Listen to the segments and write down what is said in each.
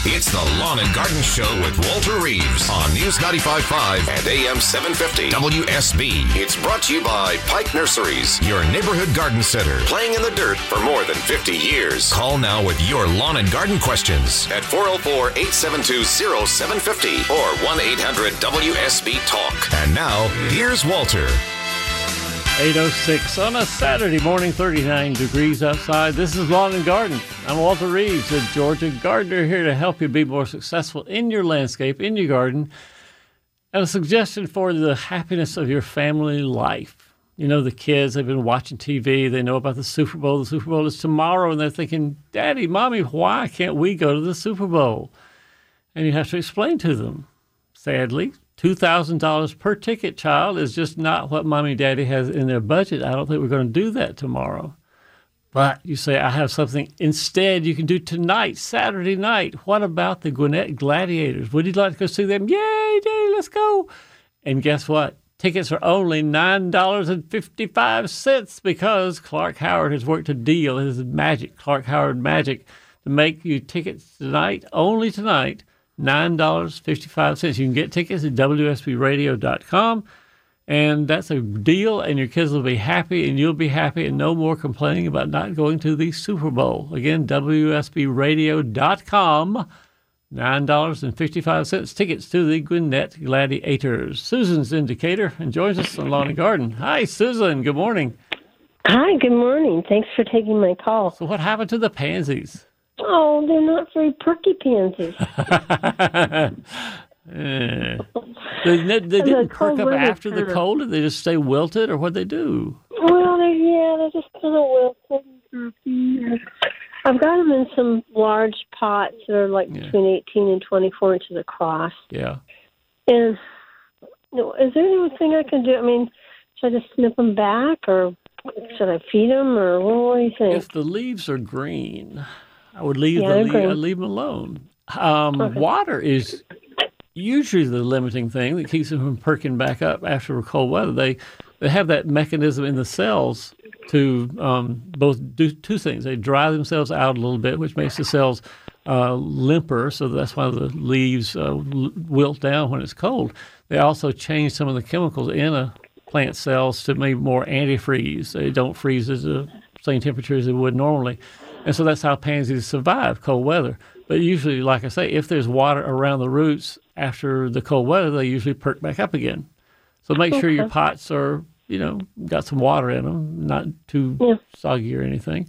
It's the Lawn and Garden Show with Walter Reeves on News 95.5 and AM 750 WSB. It's brought to you by Pike Nurseries, your neighborhood garden center, playing in the dirt for more than 50 years. Call now with your lawn and garden questions at 404-872-0750 or 1-800-WSB-TALK. And now, here's Walter. 8:06 on a Saturday morning, 39 degrees outside. This is Lawn and Garden. I'm Walter Reeves, a Georgia gardener, here to help you be more successful in your landscape, in your garden, and a suggestion for the happiness of your family life. You know, the kids, they've been watching TV. They know about the Super Bowl. The Super Bowl is tomorrow, and they're thinking, Daddy, Mommy, why can't we go to the Super Bowl? And you have to explain to them, sadly, $2,000 per ticket, child, is just not what Mommy and Daddy has in their budget. I don't think we're going to do that tomorrow. But you say, I have something instead you can do tonight, Saturday night. What about the Gwinnett Gladiators? Would you like to go see them? Yay, Daddy, let's go. And guess what? Tickets are only $9.55 because Clark Howard has worked a deal, his magic, Clark Howard magic, to make you tickets tonight, only tonight, $9.55. You can get tickets at WSBradio.com, and that's a deal, and your kids will be happy, and you'll be happy, and no more complaining about not going to the Super Bowl. Again, WSBradio.com, $9.55. Tickets to the Gwinnett Gladiators. Susan's in Decatur and joins us on Lawn and Garden. Hi, Susan. Good morning. Hi, good morning. Thanks for taking my call. So what happened to the pansies? Oh, they're not very perky pansies. They didn't perk up after the cold? Did they just stay wilted, or what'd they do? Well, they're just kind of wilted. I've got them in some large pots that are like between 18 and 24 inches across. Yeah. And is there anything I can do? I mean, should I just snip them back, or should I feed them, or what do you think? If the leaves are green, I would leave them alone. Okay. Water is usually the limiting thing that keeps them from perking back up after cold weather. They have that mechanism in the cells to both do two things. They dry themselves out a little bit, which makes the cells limper, so that's why the leaves wilt down when it's cold. They also change some of the chemicals in a plant cells to make more antifreeze. They don't freeze at the same temperature as they would normally. And so that's how pansies survive cold weather. But usually, like I say, if there's water around the roots after the cold weather, they usually perk back up again. So make sure your pots are, got some water in them, not too soggy or anything.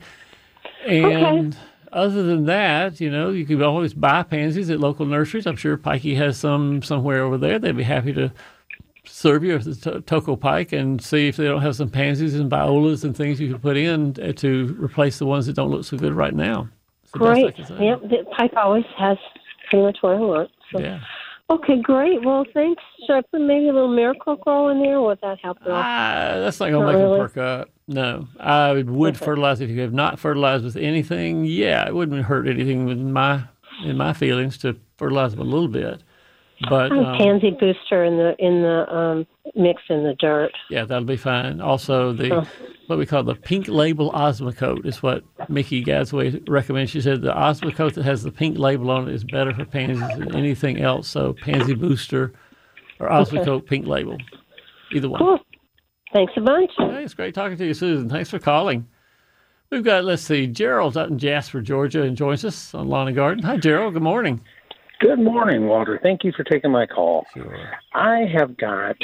And other than that, you can always buy pansies at local nurseries. I'm sure Pikey has some somewhere over there. They'd be happy to serve you at the Toco Pike and see if they don't have some pansies and violas and things you can put in to replace the ones that don't look so good right now. Great. Yep, the Pike always has pretty much what I want. So. Yeah. Okay, great. Well, thanks. Should I put maybe a little Miracle-Gro in there, or would that help? That's not going to make them perk up. No. I would fertilize if you have not fertilized with anything. Yeah, it wouldn't hurt anything in my feelings to fertilize them a little bit. But pansy booster in the mix in the dirt. Yeah, that'll be fine. Also, what we call the pink label Osmocote is what Mickey Gadsway recommends. She said the Osmocote that has the pink label on it is better for pansies than anything else. So pansy booster or Osmocote pink label, either one. Cool. Thanks a bunch. Hey, it's great talking to you, Susan. Thanks for calling. We've got, Gerald's out in Jasper, Georgia, and joins us on Lawn and Garden. Hi, Gerald. Good morning. Good morning, Walter. Thank you for taking my call. Sure. I have got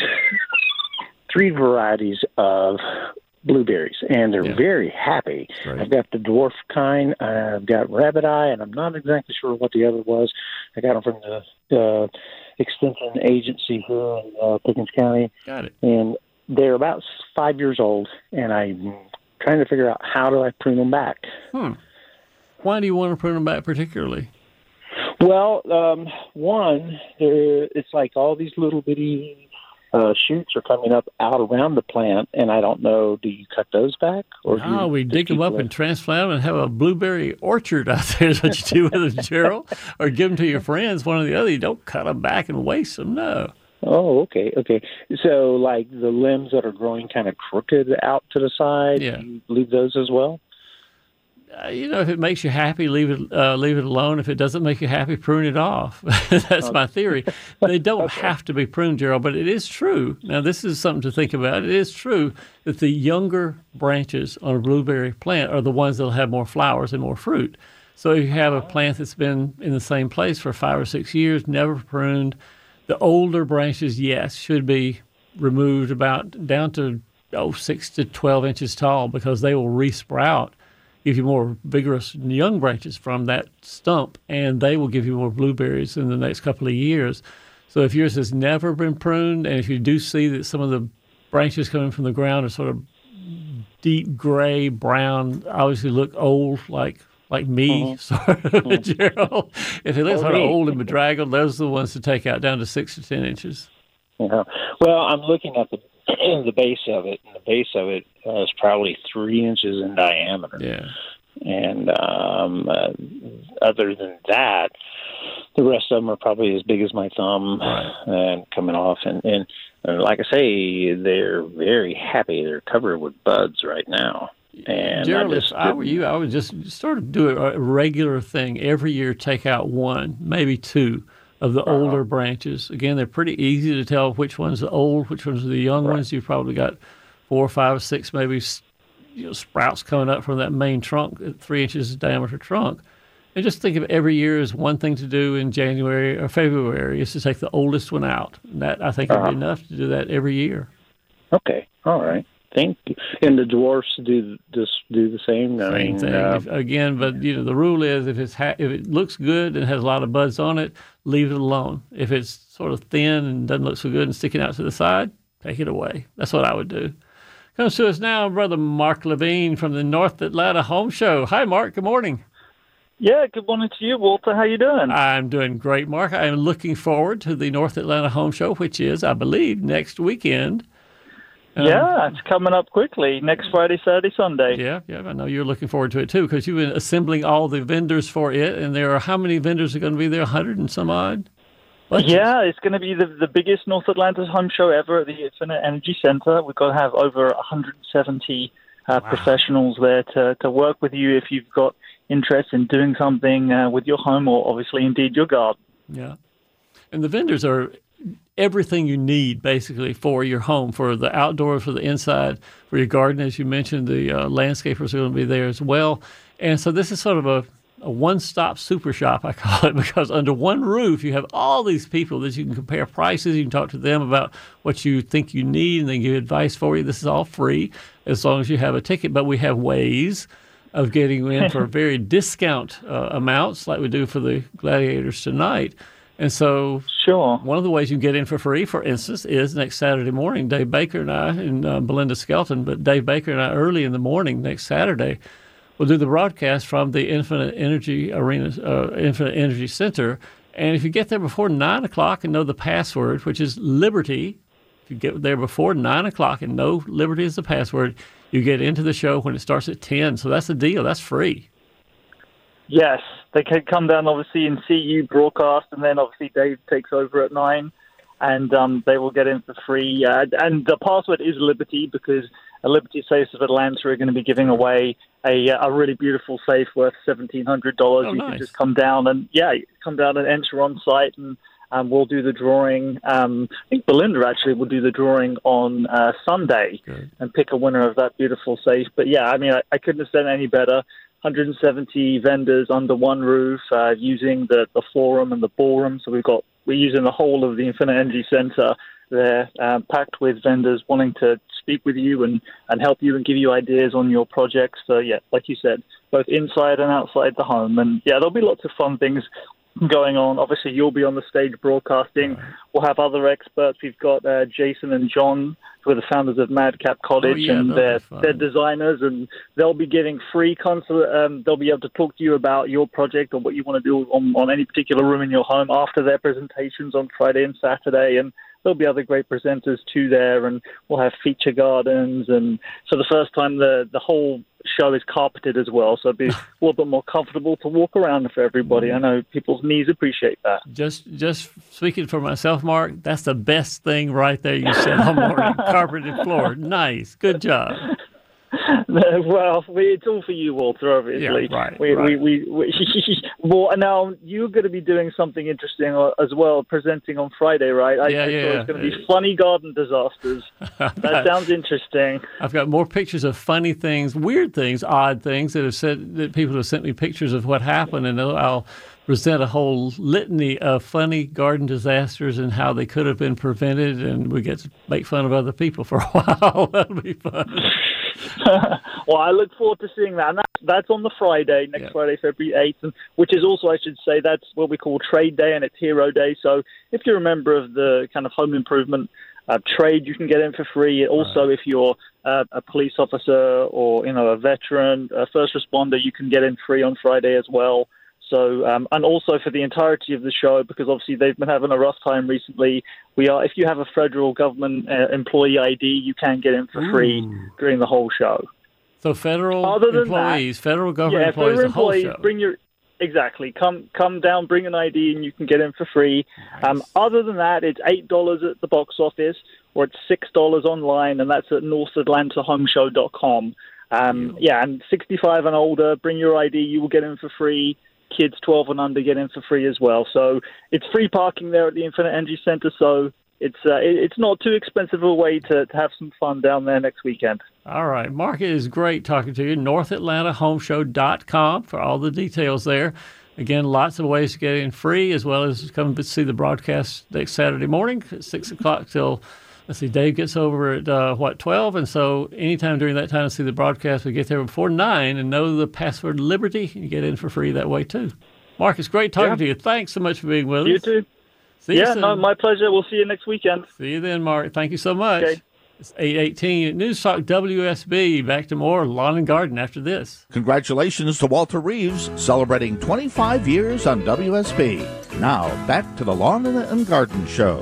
3 varieties of blueberries, and they're very happy. Right. I've got the dwarf kind, I've got rabbit eye, and I'm not exactly sure what the other was. I got them from the extension agency here in Pickens County. Got it. And they're about 5 years old, and I'm trying to figure out how do I prune them back. Why do you want to prune them back particularly? Well, one, it's like all these little bitty shoots are coming up out around the plant, and I don't know, do you cut those back? Or we dig them up and transplant them and have a blueberry orchard out there is what you do with them, Gerald. Or give them to your friends, one or the other. You don't cut them back and waste them, no. Oh, okay. So, like the limbs that are growing kind of crooked out to the side, you leave those as well? if it makes you happy, leave it alone. If it doesn't make you happy, prune it off. That's my theory. They don't have to be pruned, Gerald, but it is true. Now, this is something to think about. It is true that the younger branches on a blueberry plant are the ones that will have more flowers and more fruit. So if you have a plant that's been in the same place for 5 or 6 years, never pruned, the older branches, yes, should be removed about down to 6 to 12 inches tall, because they will resprout, give you more vigorous young branches from that stump, and they will give you more blueberries in the next couple of years. So if yours has never been pruned, and if you do see that some of the branches coming from the ground are sort of deep gray, brown, obviously look old, like me, sort of, Gerald. If they look sort of old and bedraggled, those are the ones to take out down to 6 to 10 inches. Yeah. Well, I'm looking at the base of it, and the base of it is probably 3 inches in diameter. Yeah. And other than that, the rest of them are probably as big as my thumb, and coming off. And like I say, they're very happy. They're covered with buds right now. And Gerald, if I were you, I would just sort of do a regular thing. Every year, take out 1, maybe 2 of the older branches. Again, they're pretty easy to tell which ones are old, which ones are the young ones. You've probably got 4, 5, or 6 maybe sprouts coming up from that main trunk, 3 inches diameter trunk. And just think of every year as one thing to do in January or February is to take the oldest one out. And that, I think, would be enough to do that every year. Okay. All right. Thank you. And the dwarfs do the same. Same thing. But the rule is if it looks good and has a lot of buds on it, leave it alone. If it's sort of thin and doesn't look so good and sticking out to the side, take it away. That's what I would do. Comes to us now, Brother Mark Levine from the North Atlanta Home Show. Hi, Mark. Good morning. Yeah, good morning to you, Walter. How you doing? I'm doing great, Mark. I am looking forward to the North Atlanta Home Show, which is, I believe, next weekend. Yeah, it's coming up quickly. Next Friday, Saturday, Sunday. Yeah, I know you're looking forward to it, too, because you've been assembling all the vendors for it, and there are how many vendors are going to be there? 100 and some odd? Yeah, it's going to be the biggest North Atlanta home show ever at the Infinite Energy Center. We've got to have over 170 professionals there to work with you if you've got interest in doing something with your home or obviously indeed your garden. Yeah. And the vendors are everything you need basically for your home, for the outdoors, for the inside, for your garden. As you mentioned, the landscapers are going to be there as well. And so this is sort of a one-stop super shop, I call it, because under one roof you have all these people that you can compare prices. You can talk to them about what you think you need, and they give advice for you. This is all free as long as you have a ticket. But we have ways of getting you in for very discount amounts like we do for the Gladiators tonight. And so one of the ways you can get in for free, for instance, is next Saturday morning. Dave Baker and I, and Belinda Skelton, but Dave Baker and I early in the morning next Saturday will do the broadcast from the Infinite Energy Infinite Energy Center. And if you get there before 9 o'clock and know the password, which is Liberty, if you get there before 9 o'clock and know Liberty is the password, you get into the show when it starts at 10. So that's the deal. That's free. Yes, they can come down, obviously, and see you broadcast, and then, obviously, Dave takes over at 9, and they will get in for free. And the password is Liberty, because Liberty Safes of Atlanta are going to be giving away a really beautiful safe worth $1,700. Oh, you nice. can just come down and enter on site, and we'll do the drawing. I think Belinda actually will do the drawing on Sunday and pick a winner of that beautiful safe. But, yeah, I mean, I couldn't have said any better. 170 vendors under one roof, using the forum and the ballroom. So we're using the whole of the Infinite Energy Center there, packed with vendors wanting to speak with you and help you and give you ideas on your projects. So yeah, like you said, both inside and outside the home. And yeah, there'll be lots of fun things going on. Obviously, you'll be on the stage broadcasting. We'll have other experts. We've got Jason and John, who are the founders of Madcap Cottage, and they're designers, and they'll be giving free consult. They'll be able to talk to you about your project or what you want to do on any particular room in your home after their presentations on Friday and Saturday. And there'll be other great presenters too there, and we'll have feature gardens. And for the first time, the whole show is carpeted as well, so it'll be a little bit more comfortable to walk around for everybody. I know people's knees appreciate that. Just speaking for myself, Mark, that's the best thing right there you said all morning. Carpeted floor. Nice. Good job. Well, it's all for you, Walter, obviously. Yeah, right. Well, now you're going to be doing something interesting as well, presenting on Friday, right? I thought it's going to be funny garden disasters. That sounds interesting. I've got more pictures of funny things, weird things, odd things that people have sent me pictures of what happened, and I'll present a whole litany of funny garden disasters and how they could have been prevented, and we get to make fun of other people for a while. That'll be fun. Well, I look forward to seeing that. And that's on the Friday, next Friday, February 8th, which is also, I should say, that's what we call Trade Day, and it's Hero Day. So if you're a member of the kind of home improvement trade, you can get in for free. Also, if you're a police officer or, a veteran, a first responder, you can get in free on Friday as well. So, and also for the entirety of the show, because obviously they've been having a rough time recently. If you have a federal government employee ID, you can get in for free during the whole show. So federal employees, federal government employees, the whole show. Exactly. Come down, bring an ID, and you can get in for free. Nice. Other than that, it's $8 at the box office, or it's $6 online, and that's at NorthAtlantaHomeShow.com. And 65 and older, bring your ID, you will get in for free. Kids 12 and under get in for free as well. So it's free parking there at the Infinite Energy Center. So it's not too expensive a way to have some fun down there next weekend. All right. Mark, it is great talking to you. NorthAtlantaHomeShow.com for all the details there. Again, lots of ways to get in free, as well as come to see the broadcast next Saturday morning at 6 o'clock till, Dave gets over at, 12? And so anytime during that time to see the broadcast, we get there before 9 and know the password Liberty. You get in for free that way, too. Mark, it's great talking to you. Thanks so much for being with us. You too. See you soon. No, my pleasure. We'll see you next weekend. See you then, Mark. Thank you so much. Okay. It's 8:18 at News Talk WSB. Back to more Lawn and Garden after this. Congratulations to Walter Reeves, celebrating 25 years on WSB. Now, back to the Lawn and Garden Show.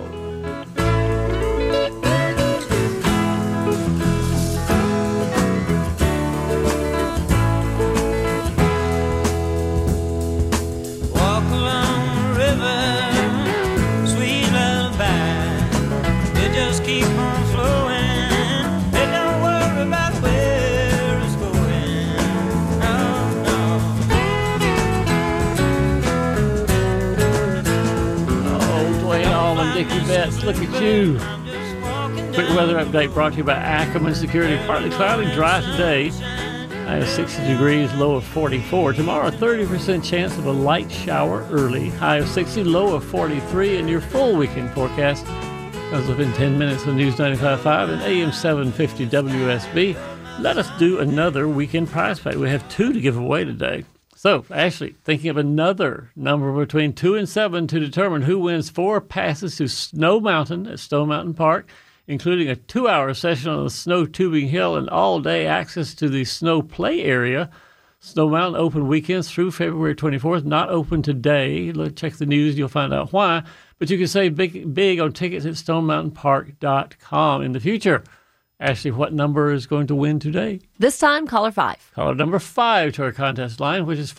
Look at you. Quick weather update brought to you by Ackerman Security. Partly cloudy, dry today. High of 60 degrees, low of 44. Tomorrow, 30% chance of a light shower early. High of 60, low of 43. And your full weekend forecast comes up in 10 minutes on News 95.5 and AM 750 WSB. Let us do another weekend prize pack. We have 2 to give away today. So, Ashley, thinking of another number between 2 and 7 to determine who wins 4 passes to Snow Mountain at Stone Mountain Park, including a 2-hour session on the Snow Tubing Hill and all-day access to the snow play area. Snow Mountain open weekends through February 24th, not open today. Check the news, you'll find out why. But you can save big on tickets at StoneMountainPark.com in the future. Ashley, what number is going to win today? This time, caller 5. Caller number 5 to our contest line, which is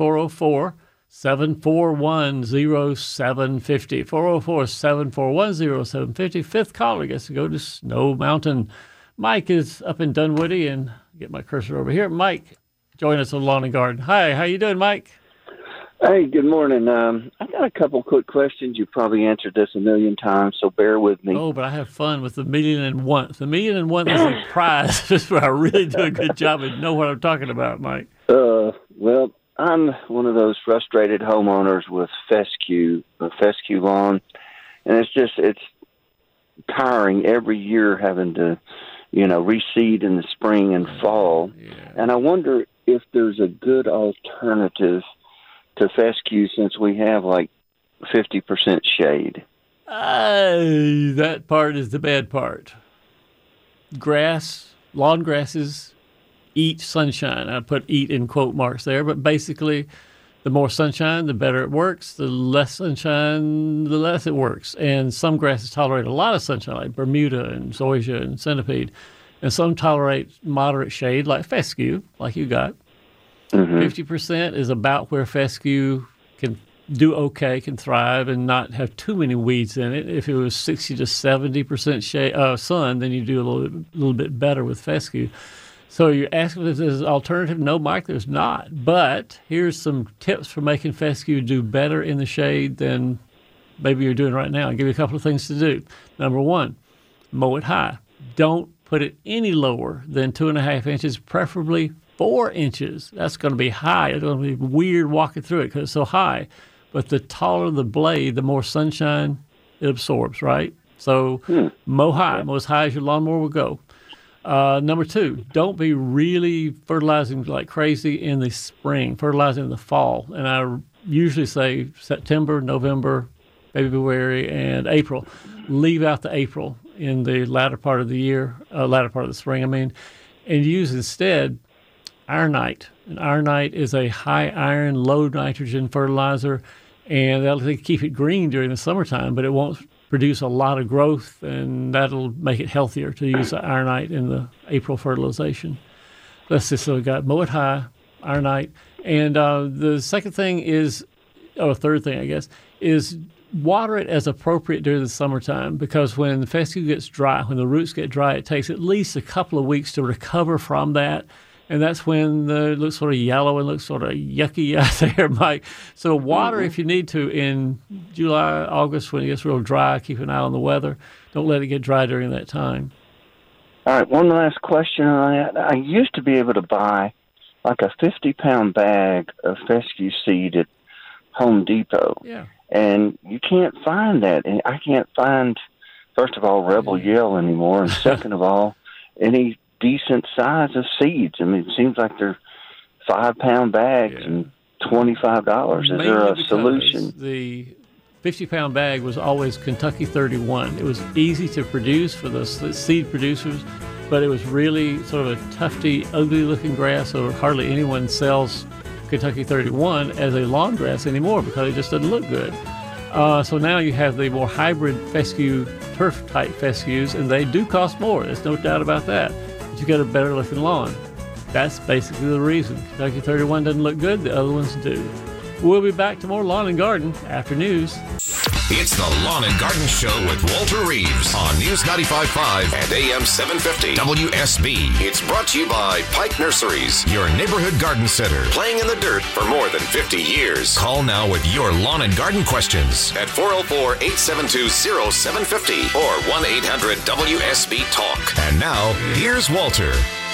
404-741-0750. 404-741-0750. Fifth caller gets to go to Snow Mountain. Mike is up in Dunwoody, and get my cursor over here. Mike, join us on Lawn and Garden. Hi, how you doing, Mike? Hey, good morning. I've got a couple quick questions. You've probably answered this a million times, so bear with me. Oh, but I have fun with the million and one. The million and one is a prize. Just where I really do a good job and know what I'm talking about, Mike. Well, I'm one of those frustrated homeowners with fescue lawn, and it's tiring every year having to, reseed in the spring and fall. Yeah. And I wonder if there's a good alternative to fescue since we have like 50% shade. That part is the bad part. Lawn grasses eat sunshine. I put eat in quote marks there, but basically the more sunshine, the better it works. The less sunshine, the less it works. And some grasses tolerate a lot of sunshine, like Bermuda and zoysia and centipede. And some tolerate moderate shade, like fescue, like you got. 50% is about where fescue can do okay, can thrive, and not have too many weeds in it. If it was 60 to 70% sun, then you do a little bit better with fescue. So you're asking if there's an alternative? No, Mike, there's not. But here's some tips for making fescue do better in the shade than maybe you're doing right now. I'll give you a couple of things to do. Number one, mow it high. Don't put it any lower than 2.5 inches, preferably 4 inches. That's going to be high. It's going to be weird walking through it because it's so high. But the taller the blade, the more sunshine it absorbs, right? So mow high. Mow as high as your lawnmower will go. Number two, don't be really fertilizing like crazy in the spring. Fertilizing in the fall. And I usually say September, November, February, and April. Leave out the April in the latter part of the year, latter part of the spring, and use instead Ironite. And Ironite is a high iron, low nitrogen fertilizer, and that'll keep it green during the summertime, but it won't produce a lot of growth, and that'll make it healthier to use the Ironite in the April fertilization. Let's just, so we got mow it high, Ironite. And the second thing is, third thing, I guess, is water it as appropriate during the summertime, because when the fescue gets dry, when the roots get dry, it takes at least a couple of weeks to recover from that. And that's when it looks sort of yellow and looks sort of yucky out there, Mike. So water if you need to in July, August, when it gets real dry. Keep an eye on the weather. Don't let it get dry during that time. All right, one last question on that. I used to be able to buy like a 50-pound bag of fescue seed at Home Depot. Yeah. And you can't find that. And I can't find, first of all, Rebel Yell anymore, and second of all, any decent size of seeds. I mean, it seems like they're 5-pound bags and $25. Is there a solution? The 50-pound bag was always Kentucky 31. It was easy to produce for the seed producers, but it was really sort of a tufty, ugly-looking grass, so hardly anyone sells Kentucky 31 as a lawn grass anymore because it just doesn't look good. So now you have the more hybrid fescue, turf-type fescues, and they do cost more. There's no doubt about that. But you get a better-looking lawn. That's basically the reason. Kentucky 31 doesn't look good. The other ones do. We'll be back to more Lawn and Garden after news. It's the Lawn and Garden Show with Walter Reeves on News 95.5 and AM 750 WSB. It's brought to you by Pike Nurseries, your neighborhood garden center, playing in the dirt for more than 50 years. Call now with your lawn and garden questions at 404-872-0750 or 1-800-WSB-TALK. And now, here's Walter.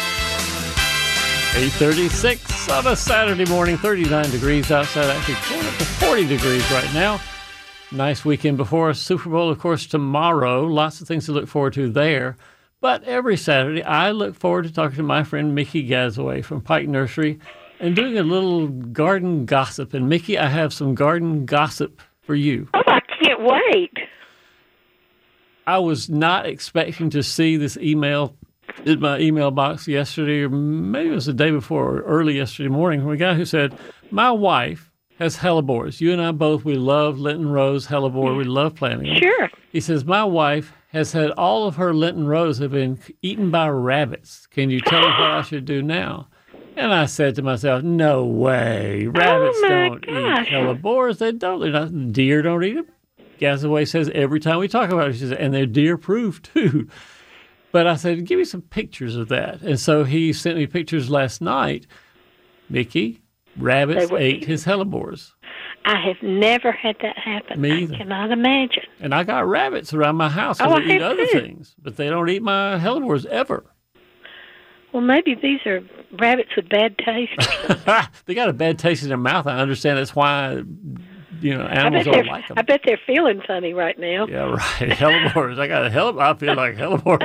8:36 on a Saturday morning, 39 degrees outside, actually going up to 40 degrees right now. Nice weekend before us. Super Bowl, of course, tomorrow. Lots of things to look forward to there. But every Saturday, I look forward to talking to my friend Mickey Gazaway from Pike Nursery and doing a little garden gossip. And Mickey, I have some garden gossip for you. Oh, I can't wait. I was not expecting to see this email in my email box yesterday, or maybe it was the day before, or early yesterday morning, from a guy who said, my wife has hellebores. You and I both, we love Linton Rose hellebore. We love planting them. Sure. He says, my wife has had all of her Linton Rose have been eaten by rabbits. Can you tell me what I should do now? And I said to myself, no way. Rabbits don't eat hellebores. They don't. They're not, deer don't eat them. Gazaway says every time we talk about it, she says, and they're deer-proof too. But I said, give me some pictures of that. And so he sent me pictures last night. Mickey, rabbits ate his hellebores. I have never had that happen. Me either. I cannot imagine. And I got rabbits around my house that eat other things, but they don't eat my hellebores ever. Well, maybe these are rabbits with bad taste. They got a bad taste in their mouth. I understand that's why, animals don't like them. I bet they're feeling funny right now. Yeah, right. Hellebores. I got a hellebore. I feel like hellebore.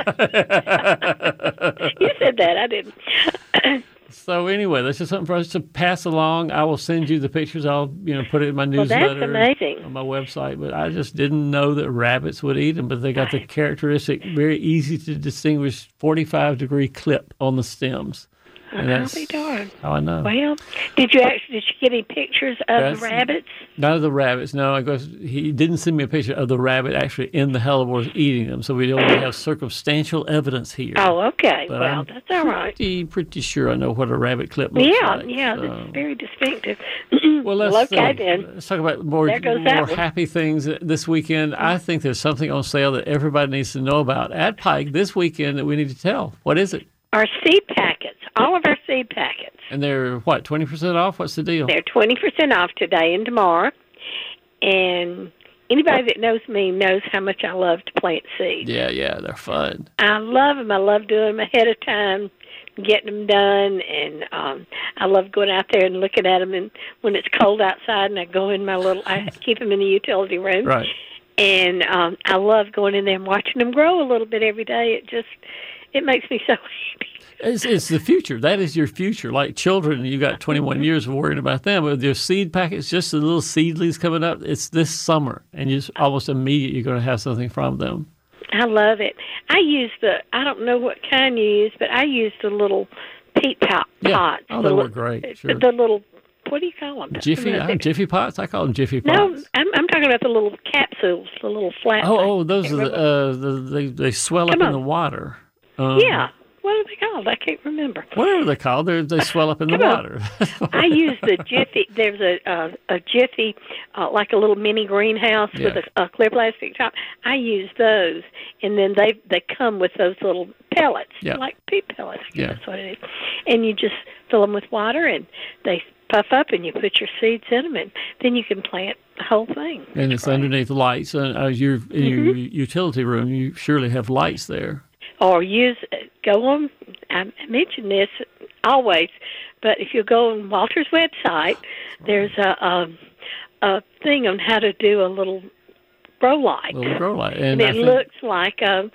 You said that. I didn't. So anyway, that's just something for us to pass along. I will send you the pictures. I'll put it in my newsletter. Well, that's amazing. On my website. But I just didn't know that rabbits would eat them. But they got the characteristic, very easy to distinguish 45-degree clip on the stems. And I'll be darned. How I know. Well, did you get any pictures of the rabbits? None of the rabbits. No, I guess he didn't send me a picture of the rabbit actually in the hellebores eating them. So we only have circumstantial evidence here. Oh, okay. But well, that's all right. Pretty sure I know what a rabbit clip looks like. Yeah, that's very distinctive. Well, let's talk about more happy things this weekend. I think there's something on sale that everybody needs to know about at Pike this weekend that we need to tell. What is it? Our seed packets all of our seed packets. And they're, what, 20% off? What's the deal? They're 20% off today and tomorrow. And anybody that knows me knows how much I love to plant seeds. Yeah, they're fun. I love them. I love doing them ahead of time, getting them done, and I love going out there and looking at them. And when it's cold outside, and I go in I keep them in the utility room. Right. And I love going in there and watching them grow a little bit every day. It makes me so happy. It's the future. That is your future. Like children, you got 21 years of worrying about them. With your seed packets, just the little seedlings coming up, it's this summer, and just almost immediately you're going to have something from them. I love it. I don't know what kind you use, but I use the little peat pots. Oh, they work great. Sure. The little, what do you call them? Jiffy pots? I call them Jiffy pots. No, I'm talking about the little capsules, the little flat. Oh, those are they swell up in the water. Yeah. What are they called? I can't remember. Whatever they're called, they swell up in the water. I use the Jiffy. There's a Jiffy, like a little mini greenhouse with a clear plastic top. I use those, and then they come with those little pellets, like peat pellets. That's what it is. And you just fill them with water, and they puff up, and you put your seeds in them, and then you can plant the whole thing. And it's underneath the lights. And in your utility room, you surely have lights there. Or go on, I mention this always, but if you go on Walter's website, there's a thing on how to do a little grow light. And it looks like a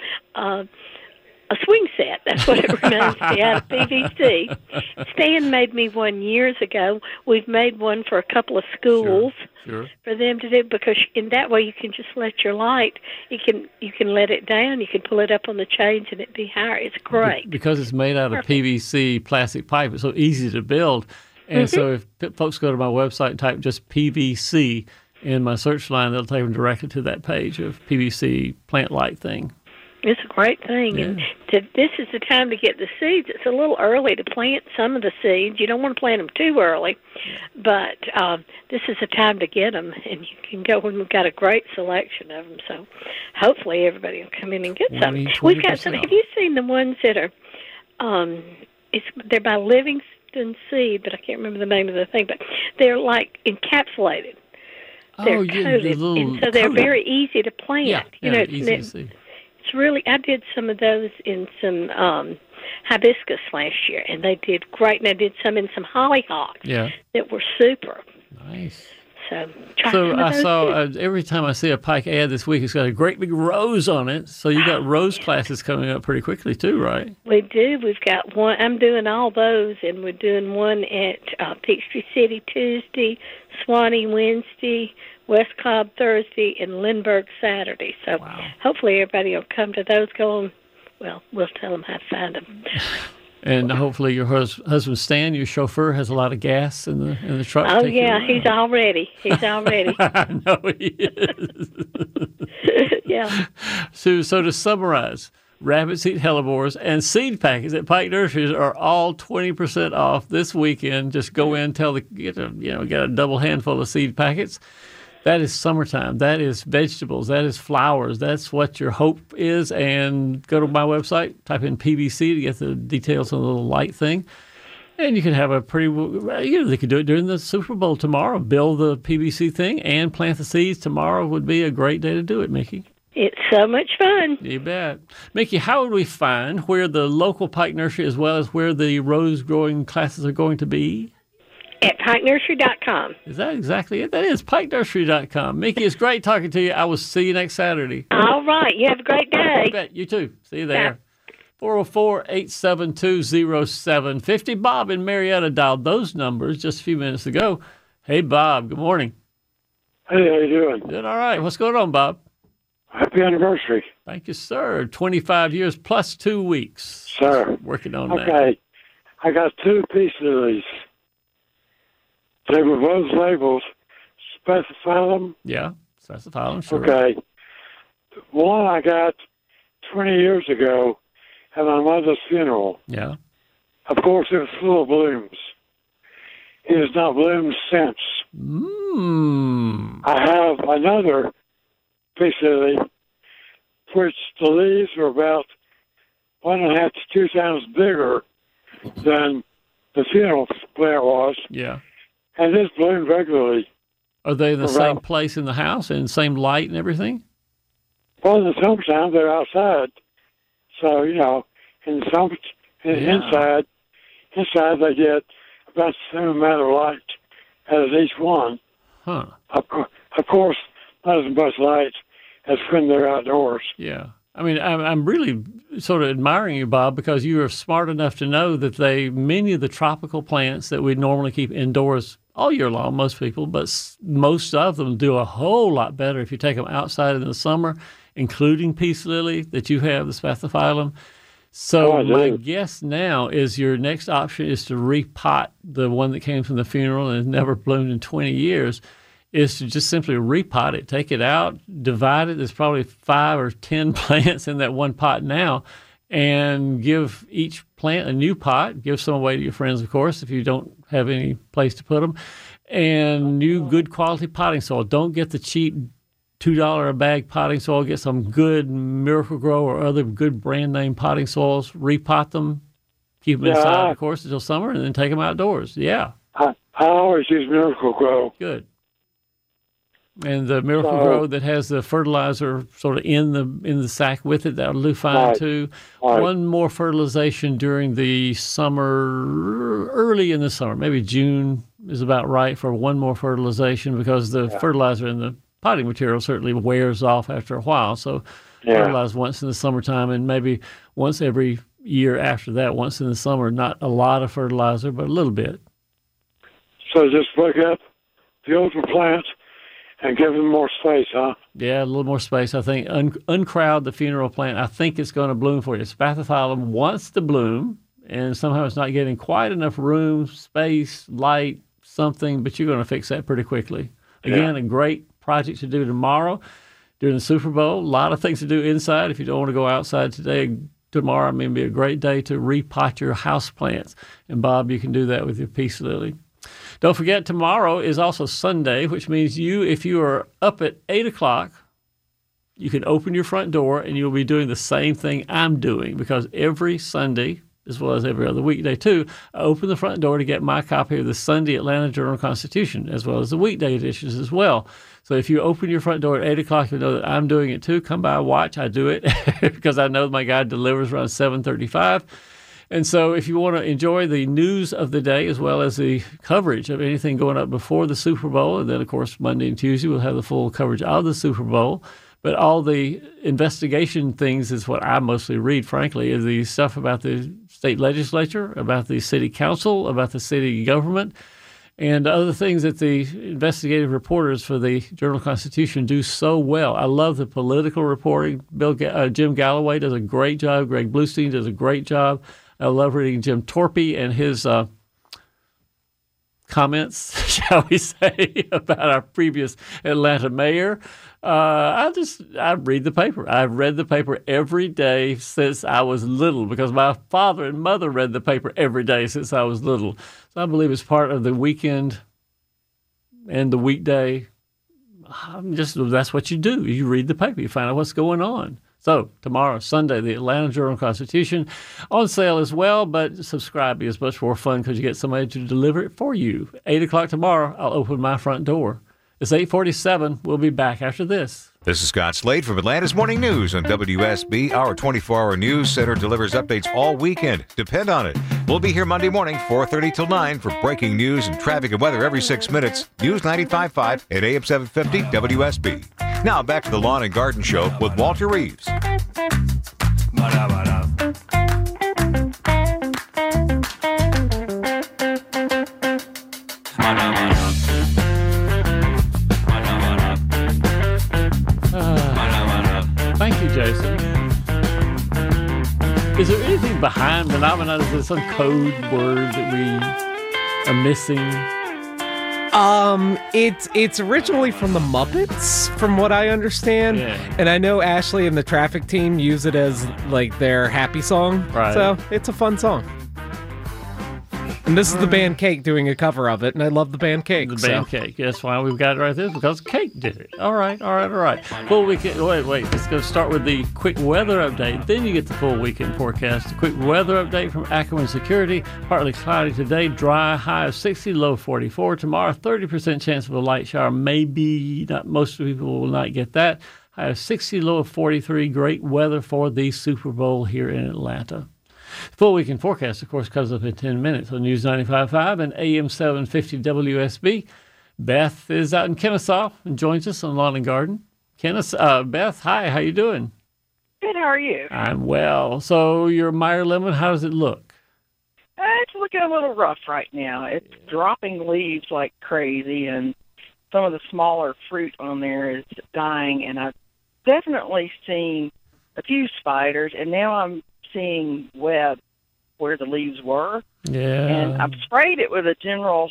swing set. That's what it reminds me, out of PVC. Stan made me one years ago. We've made one for a couple of schools for them to do, because in that way you can just let your light, you can let it down, you can pull it up on the chains and it be higher. It's great. Because it's made out of PVC plastic pipe, it's so easy to build. And so if folks go to my website and type just PVC in my search line, they'll take them directly to that page of PVC plant light thing. It's a great thing, and this is the time to get the seeds. It's a little early to plant some of the seeds. You don't want to plant them too early, but this is the time to get them, and you can go when we've got a great selection of them. So hopefully everybody will come in and get some. We've got some. Have you seen the ones that are? They're by Livingston Seed, but I can't remember the name of the thing. But they're like encapsulated. They're coated, and so they're very easy to plant. Easy to see. It's really, I did some of those in some hibiscus last year, and they did great. And I did some in some hollyhocks that were super. Nice. So I saw every time I see a Pike ad this week, it's got a great big rose on it. So you got rose classes coming up pretty quickly too, right? We do. We've got one. I'm doing all those, and we're doing one at Peachtree City Tuesday, Swanee Wednesday, West Cobb Thursday, and Lindbergh Saturday. So hopefully everybody will come to those. We'll tell them how to find them. And hopefully your husband Stan, your chauffeur, has a lot of gas in the truck. Oh yeah, he's all ready. I know he is. Yeah. So to summarize, rabbit seed hellebores and seed packets at Pike Nurseries are all 20% off this weekend. Just go in, get a double handful of seed packets. That is summertime. That is vegetables. That is flowers. That's what your hope is. And go to my website, type in PVC to get the details on the little light thing. And you can have they could do it during the Super Bowl tomorrow. Build the PVC thing and plant the seeds. Tomorrow would be a great day to do it, Mickey. It's so much fun. You bet. Mickey, how would we find where the local Pike Nursery as well as where the rose growing classes are going to be? At PikeNursery.com. Is that exactly it? That is PikeNursery.com. Mickey, it's great talking to you. I will see you next Saturday. All right. You have a great day. You bet. You too. See you there. 404-872-0750. Bob in Marietta dialed those numbers just a few minutes ago. Hey, Bob. Good morning. Hey, how you doing? Good. All right. What's going on, Bob? Happy anniversary. Thank you, sir. 25 years plus 2 weeks. Sir. Working on that. Okay. I got 2 pieces of these. They were both labeled. Specify them? Yeah, specify them, sure. Okay. One I got 20 years ago at my mother's funeral. Yeah. Of course, it was full of blooms. It has not bloomed since. I have another piece of it, which the leaves are about 1.5 to 2 times bigger than the funeral plant was. Yeah. And it's bloomed regularly. Are they in the same place in the house and same light and everything? Well, in the summertime, they're outside. So, in the summer, inside they get about the same amount of light as each one. Huh. Of course, not as much light as when they're outdoors. Yeah. I mean, I'm really sort of admiring you, Bob, because you are smart enough to know that many of the tropical plants that we normally keep indoors all year long, most people, but most of them do a whole lot better if you take them outside in the summer, including peace lily that you have, the spathiphyllum. So my guess now is your next option is to repot the one that came from the funeral and has never bloomed in 20 years, is to just simply repot it, take it out, divide it. There's probably 5 or 10 plants in that one pot now, and give each plant a new pot. Give some away to your friends, of course, if you don't have any place to put them. And new good quality potting soil. Don't get the cheap $2 a bag potting soil. Get some good Miracle-Gro or other good brand name potting soils. Repot them. Keep them inside, of course, until summer, and then take them outdoors. Yeah. I always use Miracle-Gro. Good. And the Miracle-Gro that has the fertilizer sort of in the sack with it, that'll do fine too. Right. One more fertilization during the summer, early in the summer, maybe June is about right for one more fertilization, because the fertilizer in the potting material certainly wears off after a while. So fertilize once in the summertime and maybe once every year after that, once in the summer. Not a lot of fertilizer, but a little bit. So just pick up the older plants and give them more space, huh? Yeah, a little more space. I think uncrowd the funeral plant. I think it's going to bloom for you. Spathiphyllum wants to bloom, and somehow it's not getting quite enough room, space, light, something, but you're going to fix that pretty quickly. Again, a great project to do tomorrow during the Super Bowl. A lot of things to do inside. If you don't want to go outside tomorrow may be a great day to repot your house plants. And, Bob, you can do that with your peace lily. Don't forget, tomorrow is also Sunday, which means if you are up at 8 o'clock, you can open your front door and you'll be doing the same thing I'm doing, because every Sunday, as well as every other weekday too, I open the front door to get my copy of the Sunday Atlanta Journal-Constitution, as well as the weekday editions as well. So if you open your front door at 8 o'clock, you'll know that I'm doing it too. Come by, watch. I do it because I know my guy delivers around 7:35. And so if you want to enjoy the news of the day as well as the coverage of anything going up before the Super Bowl, and then, of course, Monday and Tuesday we'll have the full coverage of the Super Bowl. But all the investigation things is what I mostly read, frankly, is the stuff about the state legislature, about the city council, about the city government, and other things that the investigative reporters for the Journal-Constitution do so well. I love the political reporting. Jim Galloway does a great job. Greg Bluestein does a great job. I love reading Jim Torpey and his comments, shall we say, about our previous Atlanta mayor. I read the paper. I've read the paper every day since I was little, because my father and mother read the paper every day since I was little. So I believe it's part of the weekend and the weekday. That's what you do. You read the paper. You find out what's going on. So tomorrow, Sunday, the Atlanta Journal-Constitution on sale as well, but subscribe is much more fun because you get somebody to deliver it for you. 8 o'clock tomorrow, I'll open my front door. It's 8:47. We'll be back after this. This is Scott Slade from Atlanta's Morning News on WSB. Our 24-hour news center delivers updates all weekend. Depend on it. We'll be here Monday morning, 4:30 till 9 for breaking news and traffic and weather every 6 minutes. News 95.5 at AM 750 WSB. Now back to the Lawn and Garden Show with Walter Reeves. Thank you, Jason. Is there anything behind phenomena? Is there some code word that we are missing? It's originally from the Muppets, from what I understand. Yeah. And I know Ashley and the traffic team use it as like their happy song. Right. So it's a fun song. And this is the band Cake doing a cover of it, and I love the band Cake. The band Cake. That's why we've got it right there, because Cake did it. All right. Full weekend. Wait. Let's go start with the quick weather update. Then you get the full weekend forecast. The quick weather update from Ackerman Security. Partly cloudy today, dry, high of 60, low 44. Tomorrow, 30% chance of a light shower. Maybe not. Most people will not get that. High of 60, low of 43. Great weather for the Super Bowl here in Atlanta. Full weekend forecast, of course, comes up in 10 minutes on News 95.5 and AM 750 WSB. Beth is out in Kennesaw and joins us on Lawn and Garden. Beth, hi, how you doing? Good, how are you? I'm well. So your Meyer lemon, how does it look? It's looking a little rough right now. It's dropping leaves like crazy, and some of the smaller fruit on there is dying, and I've definitely seen a few spiders, and now I'm seeing web where the leaves were. Yeah. And I've sprayed it with a general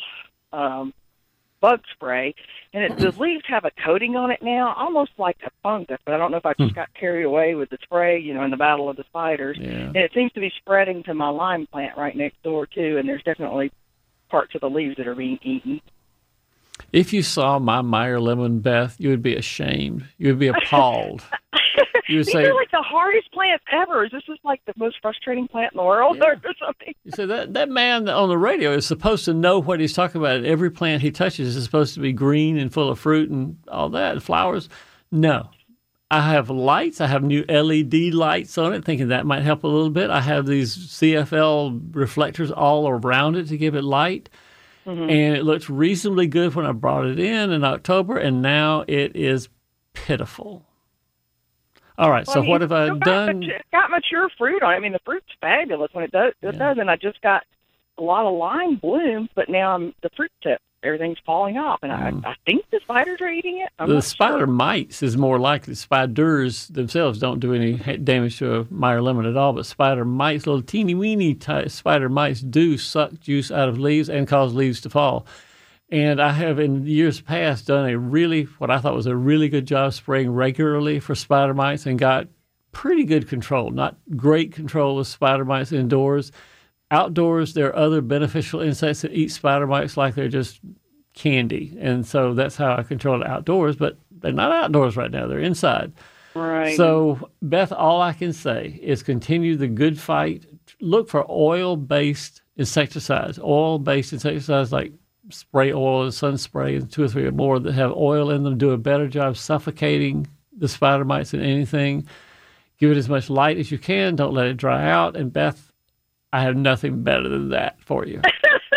bug spray, and the leaves have a coating on it now, almost like a fungus, but I don't know if I just got carried away with the spray, in the battle of the spiders. Yeah. And it seems to be spreading to my lime plant right next door, too, and there's definitely parts of the leaves that are being eaten. If you saw my Meyer lemon, Beth, you would be ashamed. You would be appalled. You would These say, are like the hardest plants ever. Is this just like the most frustrating plant in the world or something? you say that man on the radio is supposed to know what he's talking about. Every plant he touches is supposed to be green and full of fruit and all that, flowers. No. I have lights. I have new LED lights on it, thinking that might help a little bit. I have these CFL reflectors all around it to give it light. Mm-hmm. And it looked reasonably good when I brought it in October, and now it is pitiful. All right, so what have I done? It's got mature fruit on it. I mean, the fruit's fabulous when it does. It does, and I just got a lot of lime blooms, but now the fruit tip, everything's falling off, and I think the spiders are eating it. The spider mites is more likely. Spiders themselves don't do any damage to a Meyer lemon at all, but spider mites, little teeny-weeny type spider mites, do suck juice out of leaves and cause leaves to fall. And I have, in years past, done what I thought was a really good job spraying regularly for spider mites and got pretty good control. Not great control of spider mites indoors. Outdoors, there are other beneficial insects that eat spider mites like they're just candy. And so that's how I control it outdoors. But they're not outdoors right now. They're inside. Right. So, Beth, all I can say is continue the good fight. Look for oil-based insecticides. Oil-based insecticides like spray oil and sun spray and 2 or 3 or more that have oil in them do a better job suffocating the spider mites than anything. Give it as much light as you can. Don't let it dry out. And Beth, I have nothing better than that for you.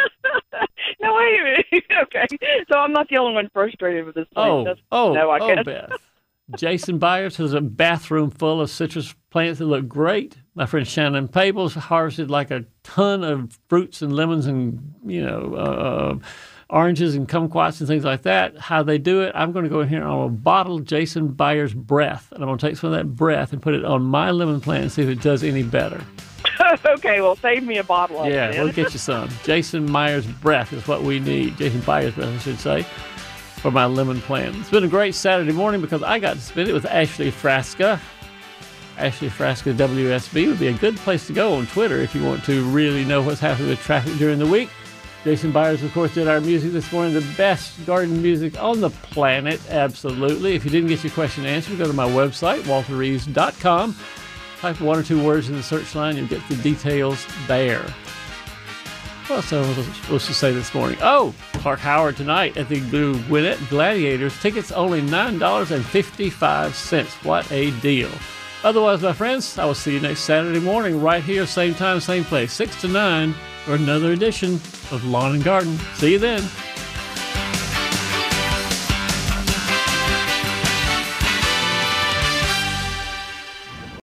No, wait a minute. Okay. So I'm not the only one frustrated with this plant. I guess. Beth. Jason Byers has a bathroom full of citrus plants that look great. My friend Shannon Pables harvested like a ton of fruits and lemons and, oranges and kumquats and things like that. How they do it, I'm going to go in here and I'm going to bottle Jason Byers' breath. And I'm going to take some of that breath and put it on my lemon plant and see if it does any better. Okay, well, save me a bottle of it. Yeah, we'll get you some. Jason Myers' breath is what we need. Jason Byers' breath, I should say, for my lemon plant. It's been a great Saturday morning because I got to spend it with Ashley Frasca. Ashley Frasca WSB would be a good place to go on Twitter if you want to really know what's happening with traffic during the week. Jason Byers, of course, did our music this morning, the best garden music on the planet, absolutely. If you didn't get your question answered, go to my website, walterreeves.com. Type 1 or 2 words in the search line, you'll get the details there. What else I was supposed to say this morning? Oh, Clark Howard tonight at the Gwinnett Gladiators. Tickets only $9.55. What a deal. Otherwise, my friends, I will see you next Saturday morning right here, same time, same place, 6 to 9, for another edition of Lawn and Garden. See you then.